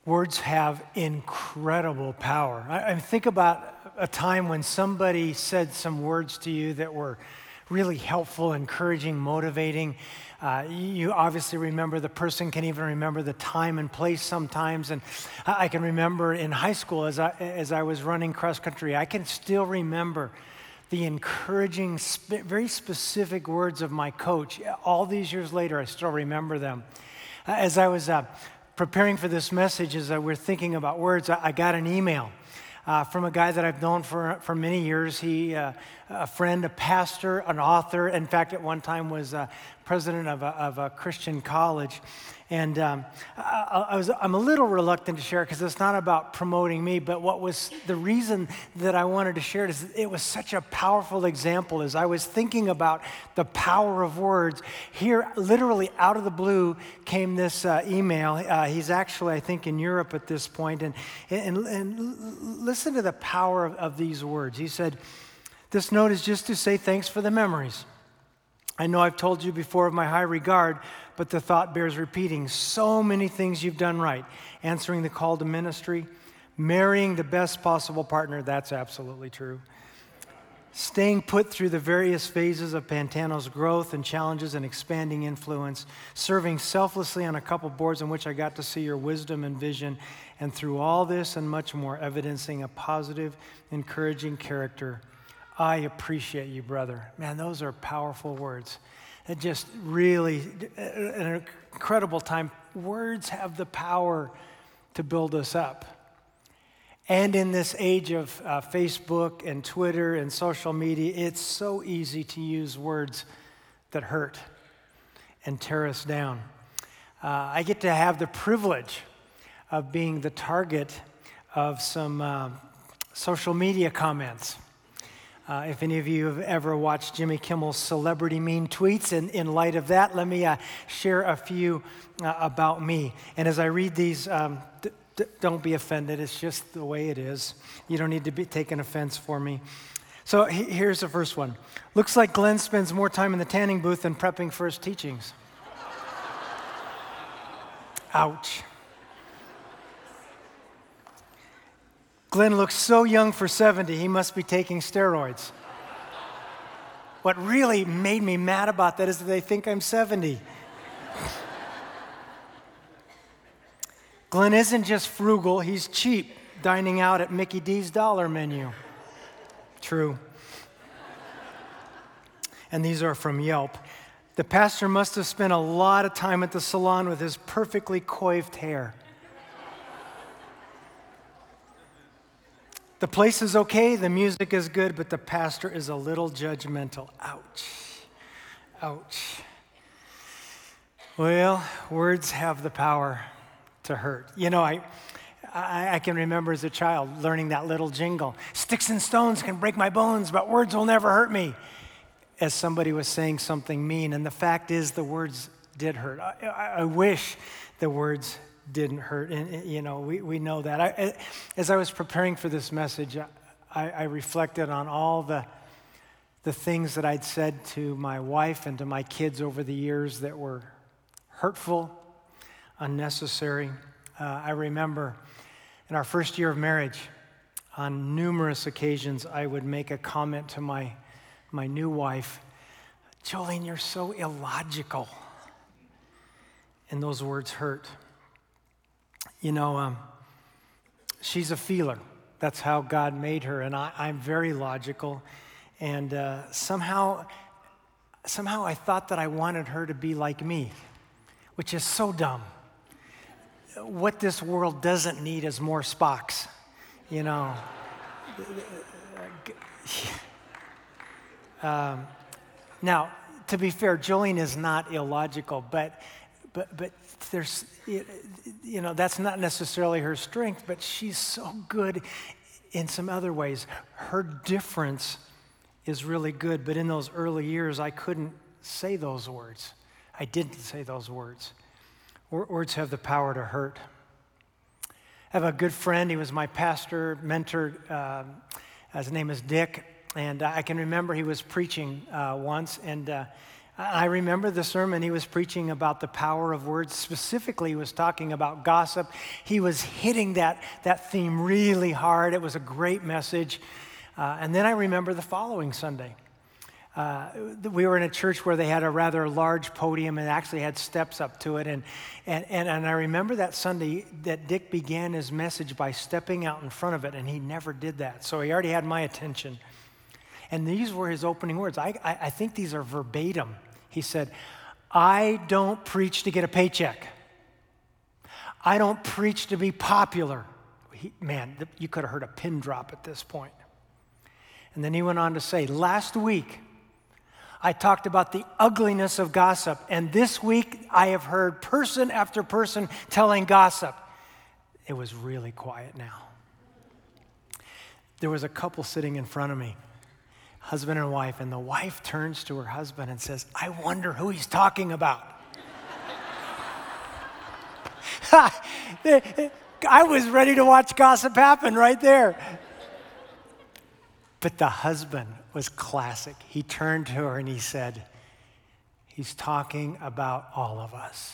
Words have incredible power. I think about a time when somebody said some words to you that were really helpful, encouraging, motivating. You obviously remember the person, can even remember the time and place sometimes. And I can remember in high school as I was running cross country, I can still remember the encouraging, very specific words of my coach. All these years later, I still remember them. As I was preparing for this message, as we're thinking about words, I got an email from a guy that I've known for many years. He, a friend, a pastor, an author. In fact, at one time was president of a Christian college. And I'm a little reluctant to share it because it's not about promoting me, but what was the reason that I wanted to share it is it was such a powerful example. As I was thinking about the power of words, here, literally out of the blue, came this email. He's actually, I think, in Europe at this point. And listen to the power of these words. He said, "This note is just to say thanks for the memories. I know I've told you before of my high regard, but the thought bears repeating. So many things you've done right. Answering the call to ministry, marrying the best possible partner, that's absolutely true. Staying put through the various phases of Pantano's growth and challenges and expanding influence, serving selflessly on a couple boards in which I got to see your wisdom and vision, and through all this and much more, evidencing a positive, encouraging character. I appreciate you, brother." Man, those are powerful words. It just really, an incredible time. Words have the power to build us up. And in this age of Facebook and Twitter and social media, it's so easy to use words that hurt and tear us down. I get to have the privilege of being the target of some social media comments. If any of you have ever watched Jimmy Kimmel's Celebrity Mean Tweets, in light of that, let me share a few about me. And as I read these, don't be offended. It's just the way it is. You don't need to be taking offense for me. So here's the first one. "Looks like Glenn spends more time in the tanning booth than prepping for his teachings." Ouch. "Glenn looks so young for 70, he must be taking steroids." What really made me mad about that is that they think I'm 70. "Glenn isn't just frugal, he's cheap, dining out at Mickey D's Dollar Menu." True. And these are from Yelp. "The pastor must have spent a lot of time at the salon with his perfectly coiffed hair." "The place is okay, the music is good, but the pastor is a little judgmental." Ouch. Ouch. Well, words have the power to hurt. You know, I can remember as a child learning that little jingle. "Sticks and stones can break my bones, but words will never hurt me," as somebody was saying something mean. And the fact is, the words did hurt. I wish the words didn't hurt. And you know, we know that. As I was preparing for this message, I reflected on all the things that I'd said to my wife and to my kids over the years that were hurtful, unnecessary. I remember in our first year of marriage, on numerous occasions, I would make a comment to my new wife, "Jolene, you're so illogical." And those words hurt. You know, she's a feeler. That's how God made her, and I'm very logical. And somehow I thought that I wanted her to be like me, which is so dumb. What this world doesn't need is more Spocks, you know. Now, to be fair, Jolene is not illogical, but there's, you know, that's not necessarily her strength, but she's so good in some other ways. Her difference is really good, but in those early years, I couldn't say those words. I didn't say those words. Words have the power to hurt. I have a good friend. He was my pastor, mentor. His name is Dick. And I can remember he was preaching once, and I remember the sermon he was preaching about the power of words. Specifically, he was talking about gossip. He was hitting that theme really hard. It was a great message. And then I remember the following Sunday. We were in a church where they had a rather large podium and actually had steps up to it. And I remember that Sunday that Dick began his message by stepping out in front of it, and he never did that. So he already had my attention. And these were his opening words. I think these are verbatim. He said, "I don't preach to get a paycheck. I don't preach to be popular." You could have heard a pin drop at this point. And then he went on to say, "Last week, I talked about the ugliness of gossip, and this week I have heard person after person telling gossip." It was really quiet now. There was a couple sitting in front of me, husband and wife, and the wife turns to her husband and says, "I wonder who he's talking about." I was ready to watch gossip happen right there. But the husband was classic. He turned to her and he said, "He's talking about all of us."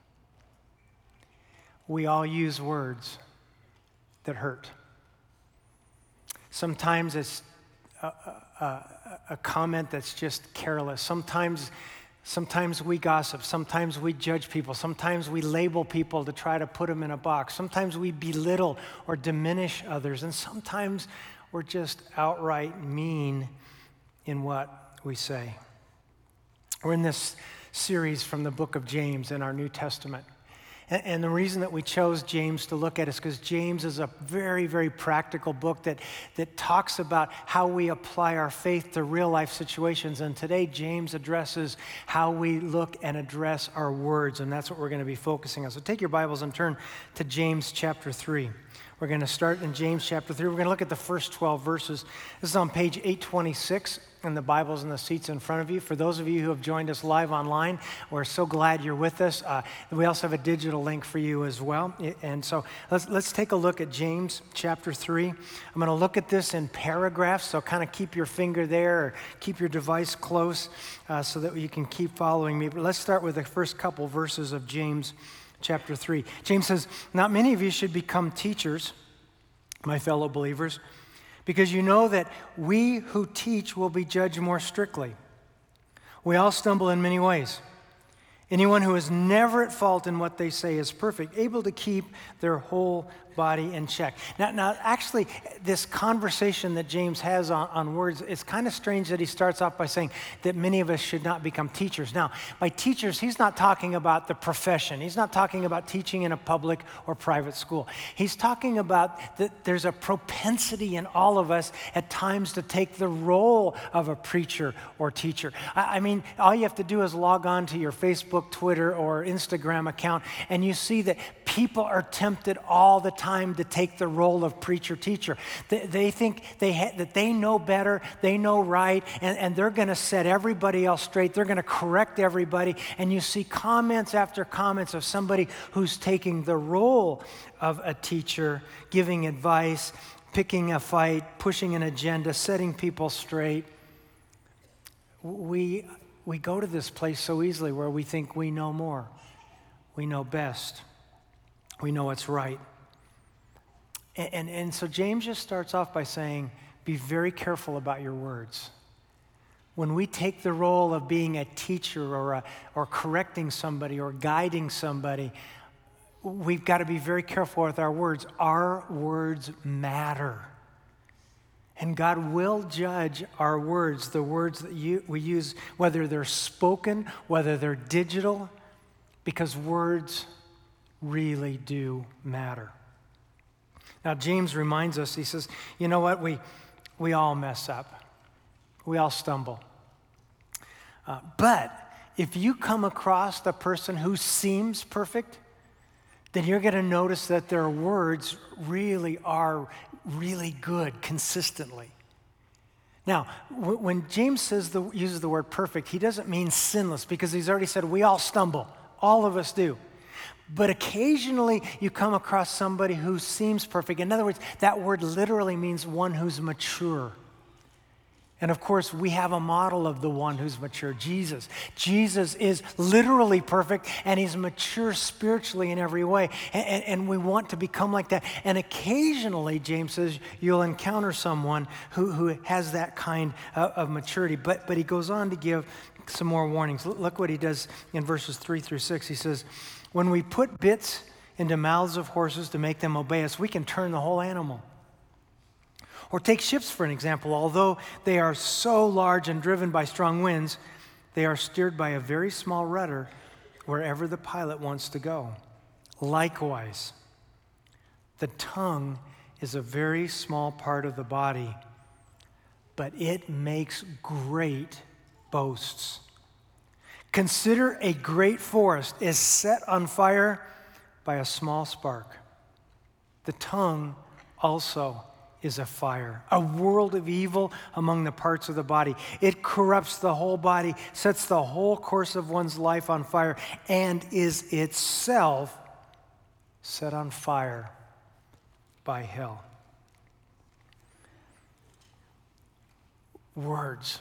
We all use words that hurt. Sometimes it's a comment that's just careless. Sometimes we gossip. Sometimes we judge people. Sometimes we label people to try to put them in a box. Sometimes we belittle or diminish others. And sometimes we're just outright mean in what we say. We're in this series from the book of James in our New Testament. And the reason that we chose James to look at is because James is a very, very practical book that talks about how we apply our faith to real life situations. And today, James addresses how we look and address our words. And that's what we're going to be focusing on. So take your Bibles and turn to James chapter 3. We're going to start in James chapter 3. We're going to look at the first 12 verses. This is on page 826 in the Bibles in the seats in front of you. For those of you who have joined us live online, we're so glad you're with us. We also have a digital link for you as well. And so let's take a look at James chapter 3. I'm going to look at this in paragraphs, so kind of keep your finger there or keep your device close so that you can keep following me. But let's start with the first couple verses of James chapter 3. James says, "Not many of you should become teachers, my fellow believers, because you know that we who teach will be judged more strictly. We all stumble in many ways. Anyone who is never at fault in what they say is perfect, able to keep their whole body in check." Now, actually, this conversation that James has on words, it's kind of strange that he starts off by saying that many of us should not become teachers. Now, by teachers, he's not talking about the profession. He's not talking about teaching in a public or private school. He's talking about that there's a propensity in all of us at times to take the role of a preacher or teacher. I mean, all you have to do is log on to your Facebook, Twitter, or Instagram account, and you see that people are tempted all the time to take the role of preacher-teacher. They think that they know better, they know right, and they're going to set everybody else straight. They're going to correct everybody. And you see comments after comments of somebody who's taking the role of a teacher, giving advice, picking a fight, pushing an agenda, setting people straight. We go to this place so easily where we think we know more. We know best. We know what's right. And so James just starts off by saying, be very careful about your words. When we take the role of being a teacher or correcting somebody or guiding somebody, we've got to be very careful with our words. Our words matter. And God will judge our words, the words that we use, whether they're spoken, whether they're digital, because words really do matter. Now, James reminds us, he says, you know what? We all mess up. We all stumble. But if you come across the person who seems perfect, then you're going to notice that their words really are really good consistently. Now, when James uses the word perfect, he doesn't mean sinless, because he's already said we all stumble. All of us do. But occasionally you come across somebody who seems perfect. In other words, that word literally means one who's mature. And of course, we have a model of the one who's mature, Jesus. Jesus is literally perfect, and he's mature spiritually in every way. And we want to become like that. And occasionally, James says, you'll encounter someone who has that kind of maturity. But he goes on to give some more warnings. Look what he does in verses 3 through 6. He says, when we put bits into mouths of horses to make them obey us, we can turn the whole animal. Or take ships for an example. Although they are so large and driven by strong winds, they are steered by a very small rudder wherever the pilot wants to go. Likewise, the tongue is a very small part of the body, but it makes great boasts. Consider a great forest is set on fire by a small spark. The tongue also is a fire, a world of evil among the parts of the body. It corrupts the whole body, sets the whole course of one's life on fire, and is itself set on fire by hell. Words.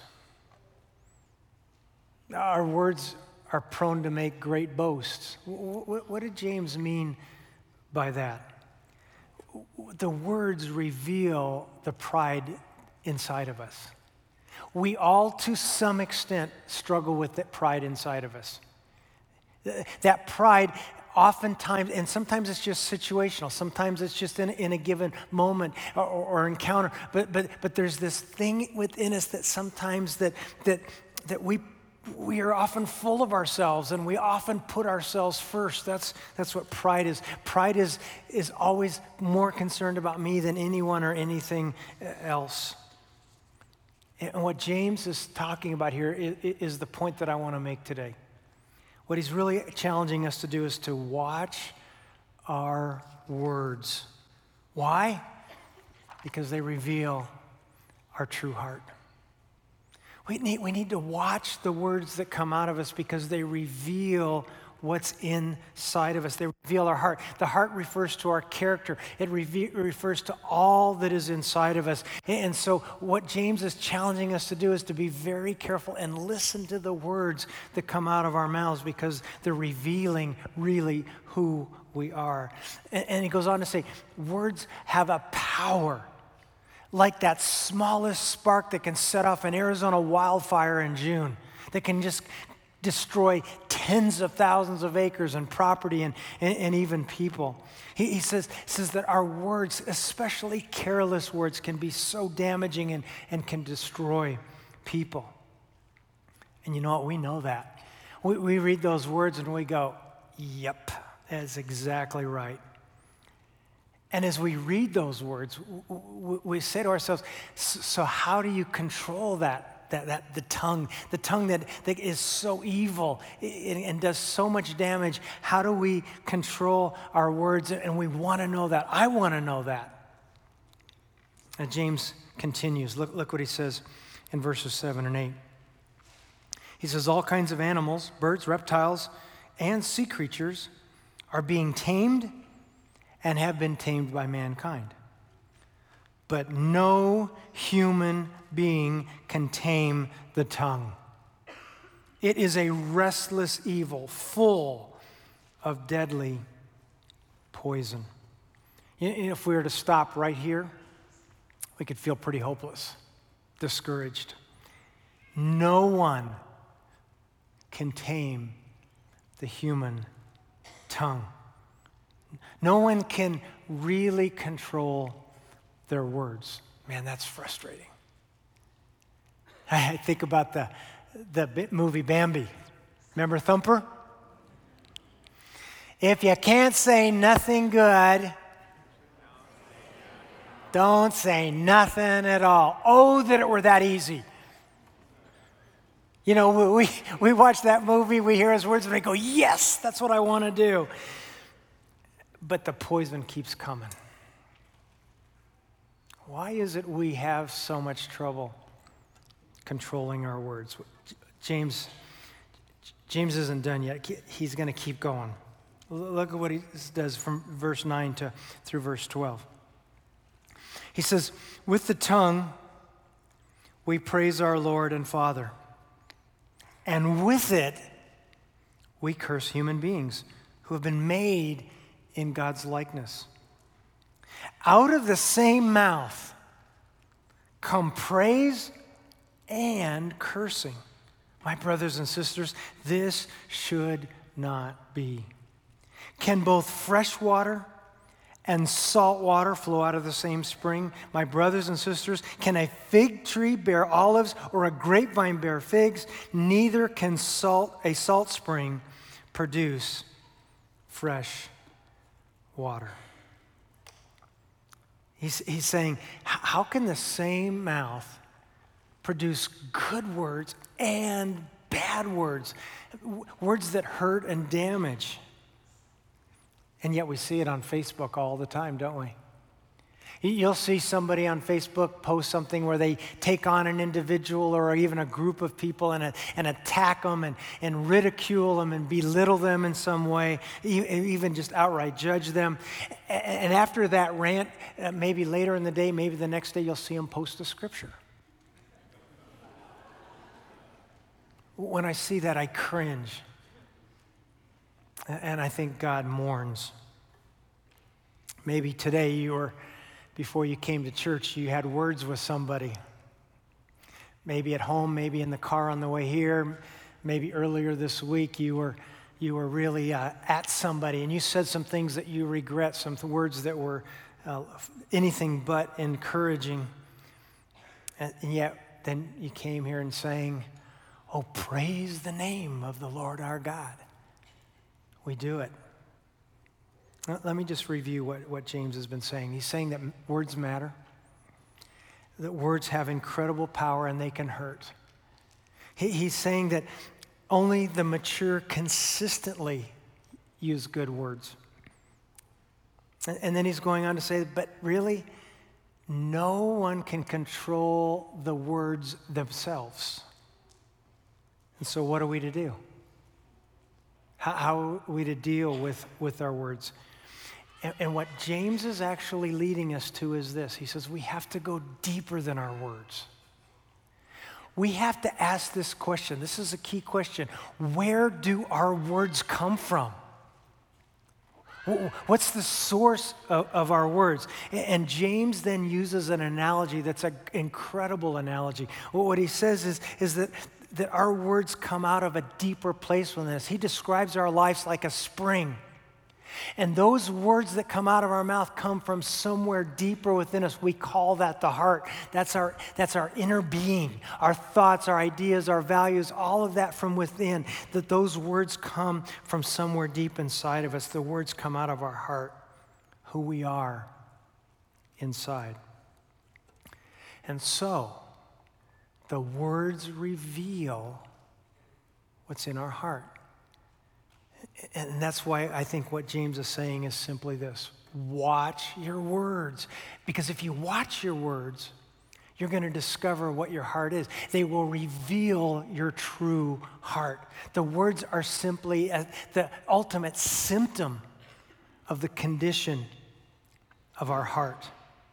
Our words are prone to make great boasts. What did James mean by that? The words reveal the pride inside of us. We all, to some extent, struggle with that pride inside of us. That pride, oftentimes, and sometimes it's just situational. Sometimes it's just in a given moment or encounter. But there's this thing within us that sometimes that we are often full of ourselves, and we often put ourselves first. That's what pride is. Pride is always more concerned about me than anyone or anything else. And what James is talking about here is the point that I want to make today. What he's really challenging us to do is to watch our words. Why? Because they reveal our true heart. We need to watch the words that come out of us because they reveal what's inside of us. They reveal our heart. The heart refers to our character. It refers to all that is inside of us. And so what James is challenging us to do is to be very careful and listen to the words that come out of our mouths because they're revealing really who we are. And he goes on to say, words have a power like that smallest spark that can set off an Arizona wildfire in June, that can just destroy tens of thousands of acres and property and even people. He says that our words, especially careless words, can be so damaging and can destroy people. And you know what? We know that. We read those words and we go, yep, that's exactly right. And as we read those words, we say to ourselves, so how do you control the tongue that is so evil and does so much damage? How do we control our words? And we want to know that. I want to know that. And James continues. Look what he says in verses 7 and 8. He says, all kinds of animals, birds, reptiles, and sea creatures are being tamed and have been tamed by mankind. But no human being can tame the tongue. It is a restless evil, full of deadly poison. If we were to stop right here, we could feel pretty hopeless, discouraged. No one can tame the human tongue. No one can really control their words. Man, that's frustrating. I think about the movie Bambi. Remember Thumper? If you can't say nothing good, don't say nothing at all. Oh, that it were that easy. You know, we watch that movie, we hear his words, and we go, yes, that's what I want to do. But the poison keeps coming. Why is it we have so much trouble controlling our words? James isn't done yet. He's going to keep going. Look at what he does from verse 9 through verse 12. He says, with the tongue we praise our Lord and Father. And with it, we curse human beings who have been made in God's likeness. Out of the same mouth come praise and cursing. My brothers and sisters, this should not be. Can both fresh water and salt water flow out of the same spring? My brothers and sisters, can a fig tree bear olives or a grapevine bear figs? Neither can a salt spring produce fresh water. He's saying, how can the same mouth produce good words and bad words, words that hurt and damage? And yet we see it on Facebook all the time, don't we? You'll see somebody on Facebook post something where they take on an individual or even a group of people and attack them and ridicule them and belittle them in some way, even just outright judge them. And after that rant, maybe later in the day, maybe the next day, you'll see them post a scripture. When I see that, I cringe. And I think God mourns. Maybe today before you came to church, you had words with somebody. Maybe at home, maybe in the car on the way here, maybe earlier this week, you were really at somebody and you said some things that you regret, some words that were anything but encouraging. And yet, then you came here and saying, "Oh, praise the name of the Lord our God." We do it. Let me just review what James has been saying. He's saying that words matter, that words have incredible power and they can hurt. He's saying that only the mature consistently use good words. And then he's going on to say, but really, no one can control the words themselves. And so what are we to do? How are we to deal with our words? And what James is actually leading us to is this. He says we have to go deeper than our words. We have to ask this question. This is a key question. Where do our words come from? What's the source of our words? And James then uses an analogy that's an incredible analogy. What he says is that our words come out of a deeper place than this. He describes our lives like a spring. And those words that come out of our mouth come from somewhere deeper within us. We call that the heart. That's our inner being, our thoughts, our ideas, our values, all of that from within. That those words come from somewhere deep inside of us. The words come out of our heart, who we are inside. And so, the words reveal what's in our heart. And that's why I think what James is saying is simply this. Watch your words. Because if you watch your words, you're going to discover what your heart is. They will reveal your true heart. The words are simply the ultimate symptom of the condition of our heart.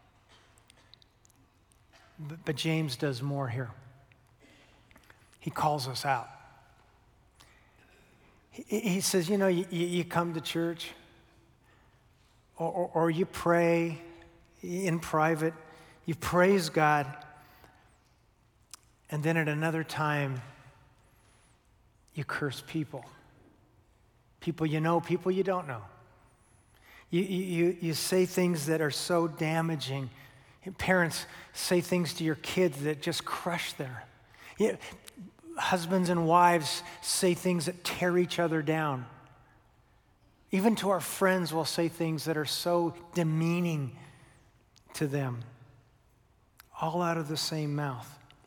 But James does more here. He calls us out. He says, you come to church or you pray in private, you praise God, and then at another time, you curse people. People you know, people you don't know. You say things that are so damaging. Parents say things to your kids that just crush them. Husbands and wives say things that tear each other down. Even to our friends, we'll say things that are so demeaning to them. All out of the same mouth.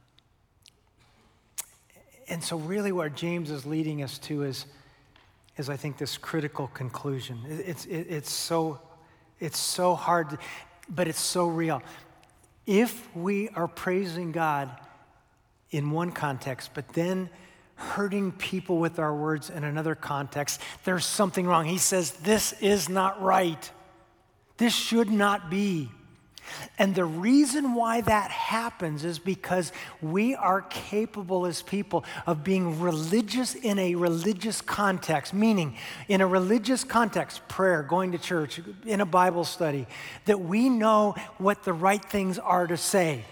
And so really what James is leading us to is I think this critical conclusion. It's so hard, but it's so real. If we are praising God in one context, but then hurting people with our words in another context, there's something wrong. He says, this is not right. This should not be. And the reason why that happens is because we are capable as people of being religious in a religious context, meaning in a religious context, prayer, going to church, in a Bible study, that we know what the right things are to say.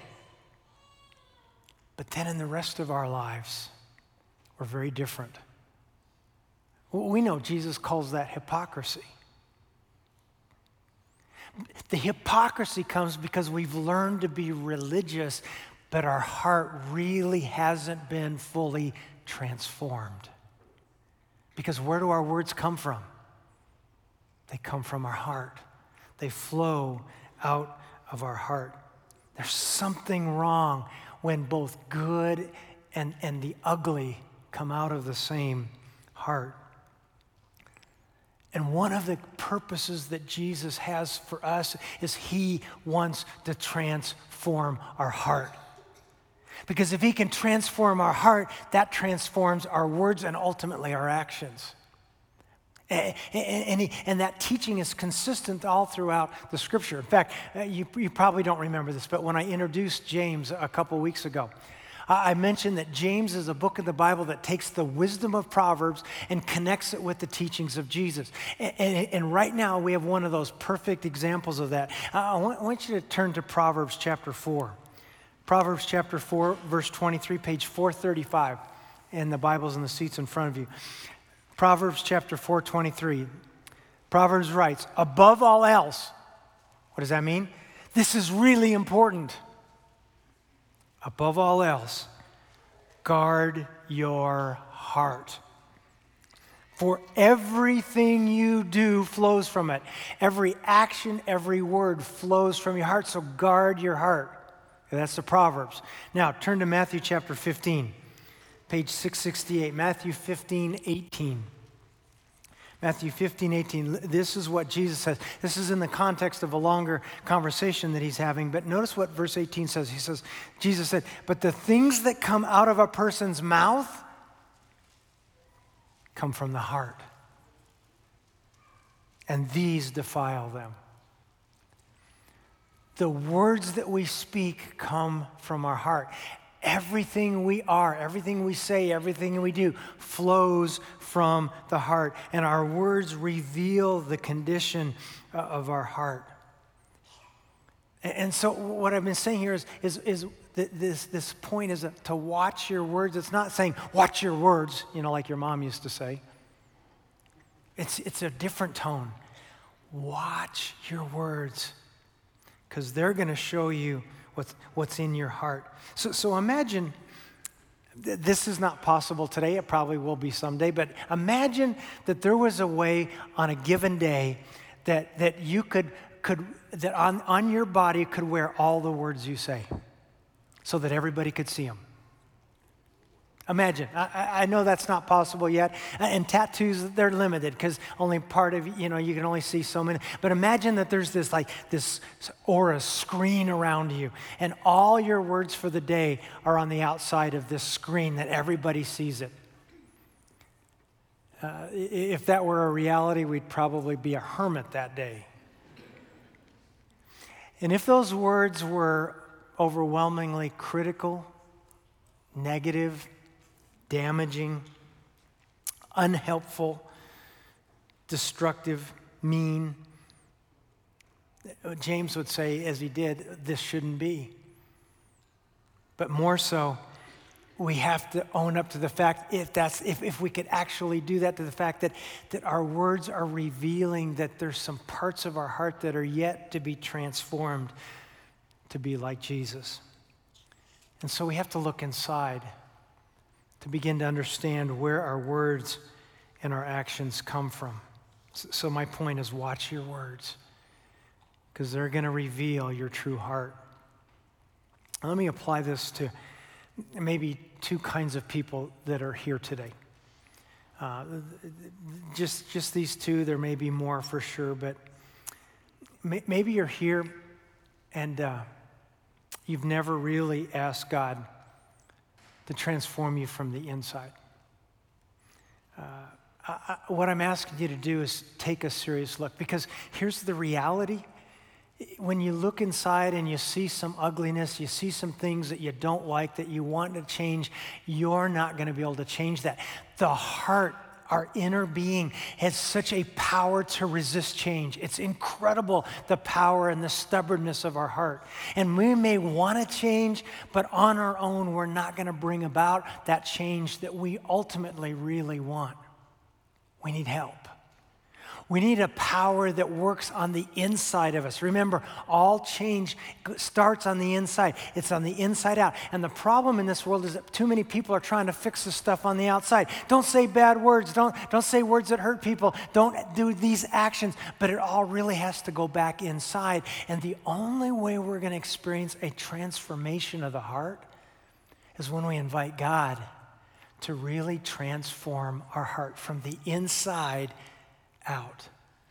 But then in the rest of our lives, we're very different. We know Jesus calls that hypocrisy. The hypocrisy comes because we've learned to be religious, but our heart really hasn't been fully transformed. Because where do our words come from? They come from our heart. They flow out of our heart. There's something wrong when both good and the ugly come out of the same heart. And one of the purposes that Jesus has for us is he wants to transform our heart. Because if he can transform our heart, that transforms our words and ultimately our actions. And that teaching is consistent all throughout the Scripture. In fact, you probably don't remember this, but when I introduced James a couple weeks ago, I mentioned that James is a book of the Bible that takes the wisdom of Proverbs and connects it with the teachings of Jesus. And right now, we have one of those perfect examples of that. I want you to turn to Proverbs chapter 4. Proverbs chapter 4, verse 23, page 435. And the Bible's in the seats in front of you. Proverbs chapter 4, 23. Proverbs writes, above all else, what does that mean? This is really important. Above all else, guard your heart. For everything you do flows from it. Every action, every word flows from your heart, so guard your heart. That's the Proverbs. Now, turn to Matthew chapter 15, page 668. Matthew 15, 18. Matthew 15, 18, this is what Jesus says. This is in the context of a longer conversation that he's having, but notice what verse 18 says. He says, Jesus said, but the things that come out of a person's mouth come from the heart, and these defile them. The words that we speak come from our heart. Everything we are, everything we say, everything we do flows from the heart. And our words reveal the condition of our heart. And so what I've been saying here is this point is to watch your words. It's not saying watch your words, like your mom used to say. It's a different tone. Watch your words, because they're going to show you what's in your heart. So imagine, this is not possible today, it probably will be someday, but imagine that there was a way on a given day that you could that on your body could wear all the words you say so that everybody could see them. Imagine. I know that's not possible yet. And tattoos, they're limited because only part of, you can only see so many. But imagine that there's this aura screen around you, and all your words for the day are on the outside of this screen that everybody sees it. If that were a reality, we'd probably be a hermit that day. And if those words were overwhelmingly critical, negative, damaging, unhelpful, destructive, mean, James would say, as he did, this shouldn't be. But more so, we have to own up to the fact, if we could actually do that, to the fact that our words are revealing that there's some parts of our heart that are yet to be transformed to be like Jesus. And so we have to look inside to begin to understand where our words and our actions come from. So my point is, watch your words, because they're going to reveal your true heart. Let me apply this to maybe two kinds of people that are here today. Just these two. There may be more for sure, but maybe you're here and you've never really asked God to transform you from the inside. What I'm asking you to do is take a serious look, because here's the reality. When you look inside and you see some ugliness, you see some things that you don't like, that you want to change, you're not going to be able to change that. The heart, our inner being, has such a power to resist change. It's incredible, the power and the stubbornness of our heart. And we may want to change, but on our own, we're not going to bring about that change that we ultimately really want. We need help. We need a power that works on the inside of us. Remember, all change starts on the inside. It's on the inside out. And the problem in this world is that too many people are trying to fix the stuff on the outside. Don't say bad words. Don't say words that hurt people. Don't do these actions. But it all really has to go back inside. And the only way we're going to experience a transformation of the heart is when we invite God to really transform our heart from the inside out.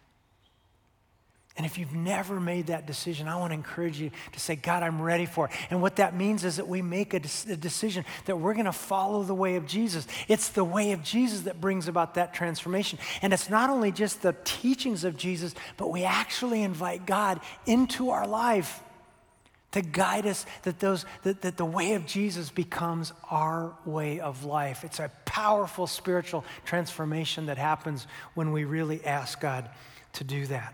And if you've never made that decision, I want to encourage you to say, God, I'm ready for it. And what that means is that we make a decision that we're going to follow the way of Jesus. It's the way of Jesus that brings about that transformation. And it's not only just the teachings of Jesus, but we actually invite God into our life to guide us, that the way of Jesus becomes our way of life. It's a powerful spiritual transformation that happens when we really ask God to do that.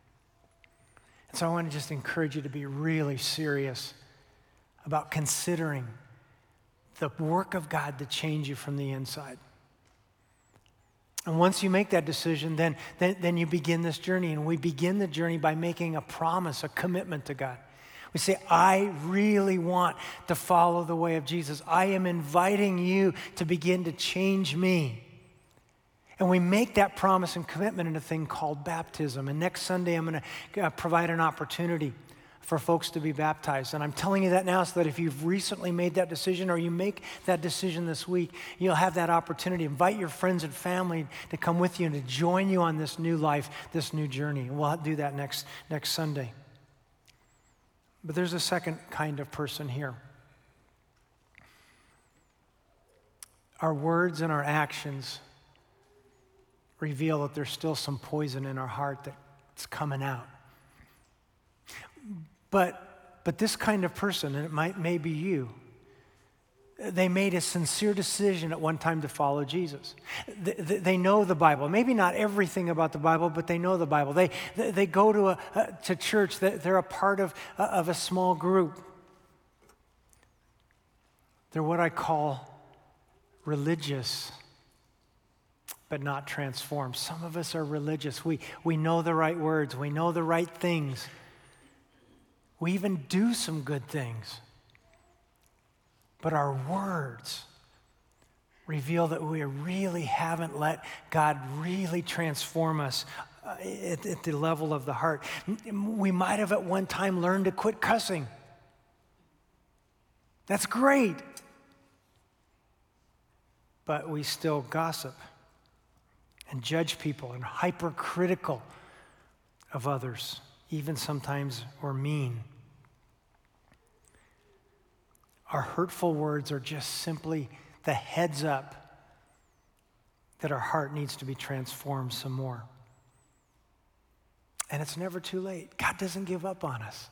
And so I want to just encourage you to be really serious about considering the work of God to change you from the inside. And once you make that decision, then you begin this journey. And we begin the journey by making a promise, a commitment to God. We say, I really want to follow the way of Jesus. I am inviting you to begin to change me. And we make that promise and commitment in a thing called baptism. And next Sunday, I'm going to provide an opportunity for folks to be baptized. And I'm telling you that now so that if you've recently made that decision or you make that decision this week, you'll have that opportunity. Invite your friends and family to come with you and to join you on this new life, this new journey. And we'll do that next Sunday. But there's a second kind of person here. Our words and our actions reveal that there's still some poison in our heart that's coming out. But this kind of person, and it may be you, they made a sincere decision at one time to follow Jesus. They know the Bible. Maybe not everything about the Bible, but they know the Bible. They go to church. They're a part of a small group. They're what I call religious, but not transformed. Some of us are religious. We know the right words. We know the right things. We even do some good things. But our words reveal that we really haven't let God really transform us at the level of the heart. We might have at one time learned to quit cussing. That's great. But we still gossip and judge people and hypercritical of others. Even sometimes we're mean. Our hurtful words are just simply the heads up that our heart needs to be transformed some more. And it's never too late. God doesn't give up on us.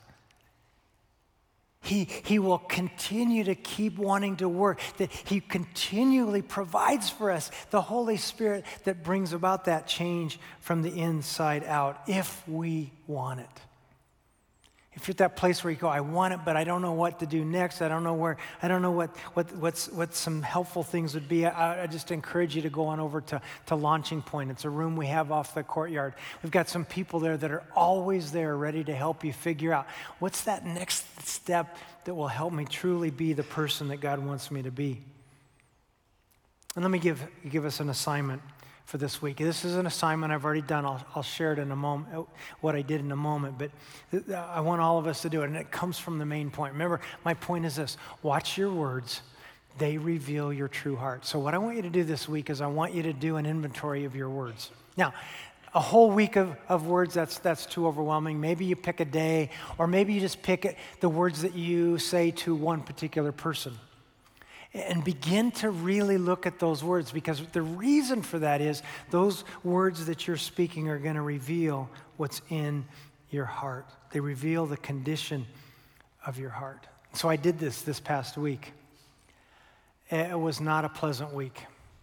He will continue to keep wanting to work, that He continually provides for us the Holy Spirit that brings about that change from the inside out if we want it. If you're at that place where you go, I want it, but I don't know what to do next. I don't know what some helpful things would be. I just encourage you to go on over to Launching Point. It's a room we have off the courtyard. We've got some people there that are always there ready to help you figure out what's that next step that will help me truly be the person that God wants me to be. And let me give us an assignment for this week. This is an assignment I've already done. I'll share it in a moment, what I did in a moment, but I want all of us to do it, and it comes from the main point. Remember, my point is this: watch your words. They reveal your true heart. So what I want you to do this week is I want you to do an inventory of your words. Now, a whole week of words, that's too overwhelming. Maybe you pick a day, or maybe you just pick the words that you say to one particular person. And begin to really look at those words, because the reason for that is those words that you're speaking are going to reveal what's in your heart. They reveal the condition of your heart. So I did this past week. It was not a pleasant week.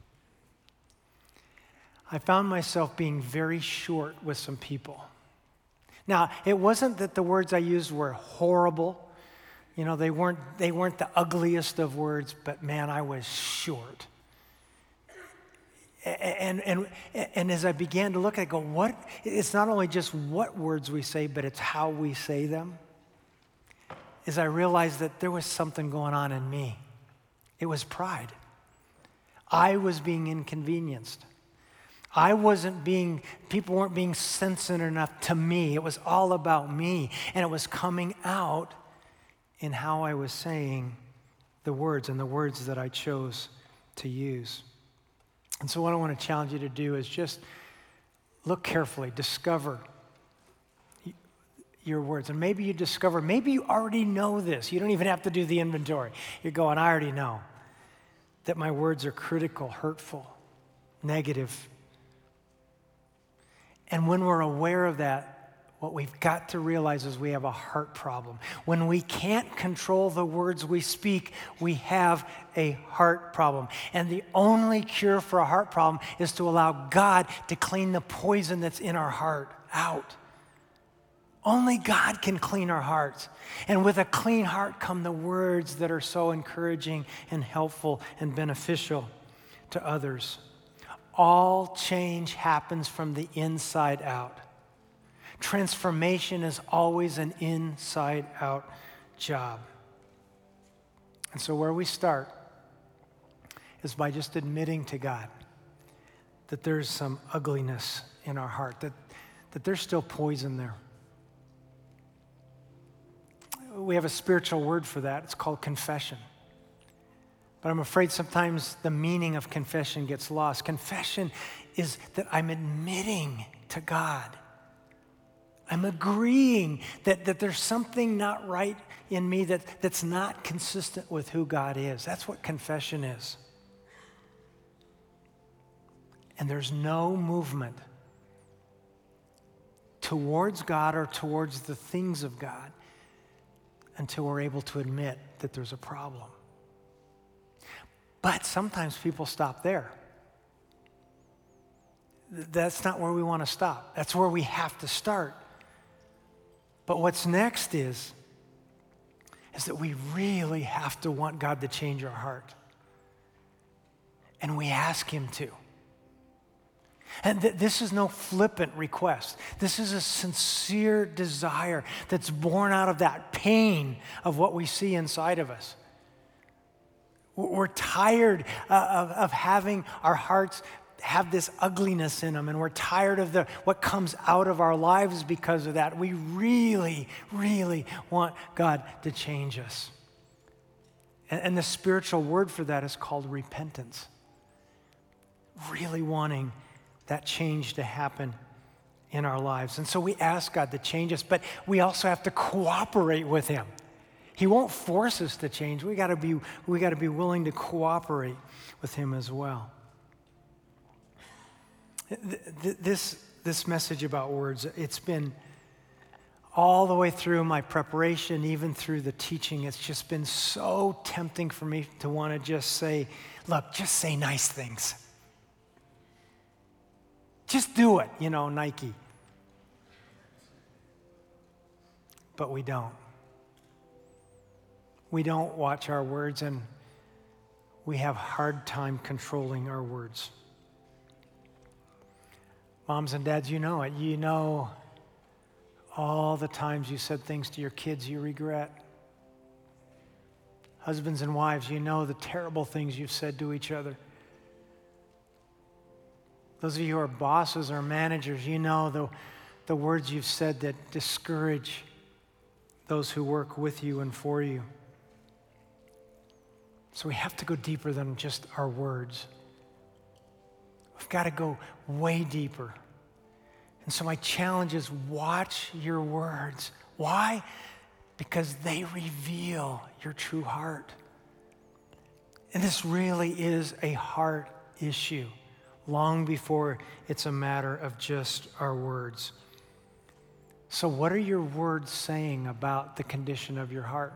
I found myself being very short with some people. Now, it wasn't that the words I used were horrible. You know, they weren't the ugliest of words, but man, I was short. And as I began to look, I go, what? It's not only just what words we say, but it's how we say them. As I realized that there was something going on in me. It was pride. I was being inconvenienced. People weren't being sensitive enough to me. It was all about me. And it was coming out in how I was saying the words and the words that I chose to use. And so what I want to challenge you to do is just look carefully, discover your words. And maybe you already know this. You don't even have to do the inventory. You're going, I already know that my words are critical, hurtful, negative. And when we're aware of that, what we've got to realize is we have a heart problem. When we can't control the words we speak, we have a heart problem. And the only cure for a heart problem is to allow God to clean the poison that's in our heart out. Only God can clean our hearts. And with a clean heart come the words that are so encouraging and helpful and beneficial to others. All change happens from the inside out. Transformation is always an inside-out job. And so where we start is by just admitting to God that there's some ugliness in our heart, that there's still poison there. We have a spiritual word for that. It's called confession. But I'm afraid sometimes the meaning of confession gets lost. Confession is that I'm admitting to God. I'm agreeing that there's something not right in me that's not consistent with who God is. That's what confession is. And there's no movement towards God or towards the things of God until we're able to admit that there's a problem. But sometimes people stop there. That's not where we want to stop. That's where we have to start. But what's next is that we really have to want God to change our heart. And we ask Him to. And this is no flippant request. This is a sincere desire that's born out of that pain of what we see inside of us. We're tired of having our hearts have this ugliness in them, and we're tired of what comes out of our lives because of that. We really, really want God to change us. And the spiritual word for that is called repentance. Really wanting that change to happen in our lives. And so we ask God to change us, but we also have to cooperate with Him. He won't force us to change. We got to be willing to cooperate with Him as well. This message about words, it's been all the way through my preparation, even through the teaching. It's just been so tempting for me to want to just say, look, just say nice things. Just do it, Nike. But we don't. We don't watch our words, and we have a hard time controlling our words. Moms and dads, you know it. You know all the times you said things to your kids you regret. Husbands and wives, you know the terrible things you've said to each other. Those of you who are bosses or managers, you know the words you've said that discourage those who work with you and for you. So we have to go deeper than just our words. We've got to go way deeper. And so my challenge is watch your words. Why? Because they reveal your true heart. And this really is a heart issue, long before it's a matter of just our words. So what are your words saying about the condition of your heart?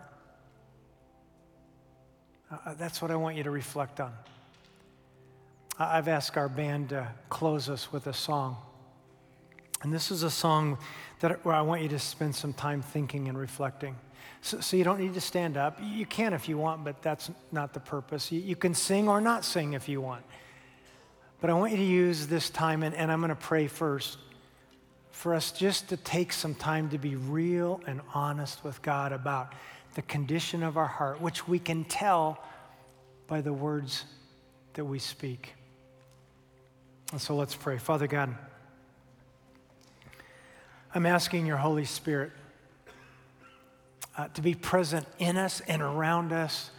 That's what I want you to reflect on. I've asked our band to close us with a song. And this is a song where I want you to spend some time thinking and reflecting. So you don't need to stand up. You can if you want, but that's not the purpose. You can sing or not sing if you want. But I want you to use this time, and I'm going to pray first, for us just to take some time to be real and honest with God about the condition of our heart, which we can tell by the words that we speak. And so let's pray. Father God, I'm asking your Holy Spirit to be present in us and around us.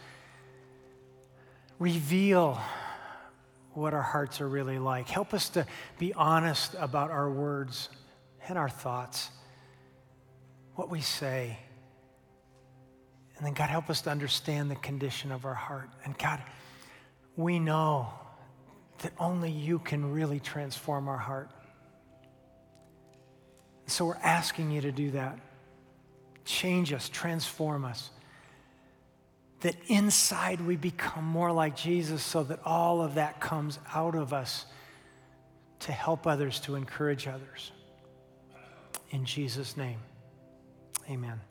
Reveal what our hearts are really like. Help us to be honest about our words and our thoughts, what we say. And then, God, help us to understand the condition of our heart. And God, we know that only you can really transform our heart. So we're asking you to do that. Change us, transform us. That inside we become more like Jesus so that all of that comes out of us to help others, to encourage others. In Jesus' name, amen.